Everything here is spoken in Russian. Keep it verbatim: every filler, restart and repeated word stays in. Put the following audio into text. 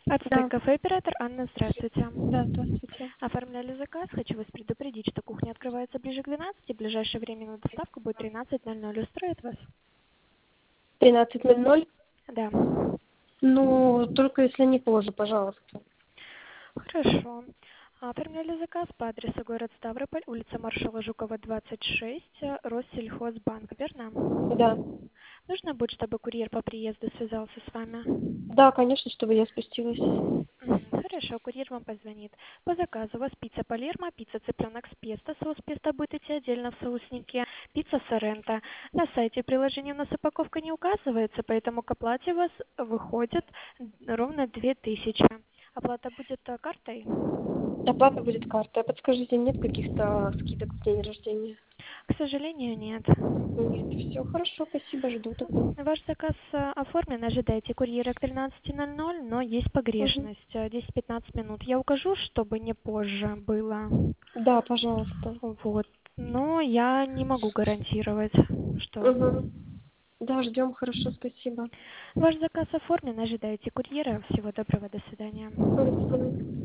Ацтек Да, кафе, оператор Анна, здравствуйте. да, здравствуйте. Оформляли заказ. Хочу вас предупредить, что кухня открывается ближе к двенадцати. В ближайшее время на доставку будет тринадцать ноль ноль. Устроит вас? тринадцать ноль ноль. Да. Ну, только если не позже, пожалуйста. Хорошо. Оформляли заказ по адресу город Ставрополь, улица маршала Жукова, двадцать шесть, э, Россельхозбанк, верно? Да. Нужно будет, чтобы курьер по приезду связался с вами? Да, конечно, чтобы я спустилась. Мгм. Хорошо, курьер вам позвонит. По заказу у вас пицца Палермо, пицца цыпленок с песто, соус песто будет идти отдельно в соуснике, пицца Сорренто. На сайте приложения у нас упаковка не указывается, поэтому к оплате у вас выходит ровно две тысячи. Оплата будет э, картой? Оплата будет картой. А подскажите, нет каких-то скидок в день рождения? К сожалению, нет. Нет, все хорошо, спасибо, жду тогда. Ваш заказ э, оформлен, ожидайте курьера к тринадцати ноль ноль, но есть Угу. погрешность, э, десять-пятнадцать минут. Я укажу, чтобы не позже было. Да, пожалуйста. Вот. Но я не могу гарантировать, что Угу. Да, ждем, хорошо, спасибо. ваш заказ оформлен, ожидайте курьера. Всего доброго, до свидания. Мгм.